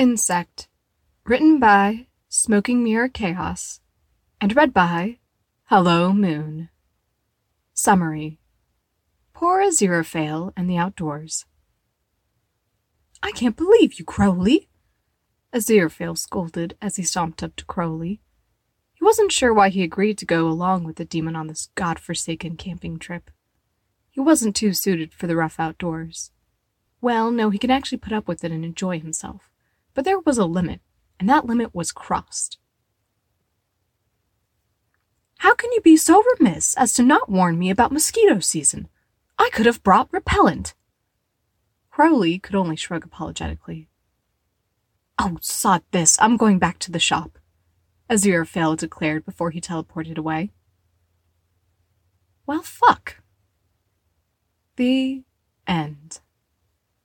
Insect. Written by Smoking Mirror Chaos and read by Hello Moon. Summary. Poor Aziraphale and the Outdoors. "I can't believe you, Crowley!" Aziraphale scolded as he stomped up to Crowley. He wasn't sure why he agreed to go along with the demon on this godforsaken camping trip. He wasn't too suited for the rough outdoors. Well, no, he could actually put up with it and enjoy himself. But there was a limit, and that limit was crossed. "How can you be so remiss as to not warn me about mosquito season? I could have brought repellent." Crowley could only shrug apologetically. "Oh, sod this, I'm going back to the shop," Aziraphale declared before he teleported away. Well, fuck. The end.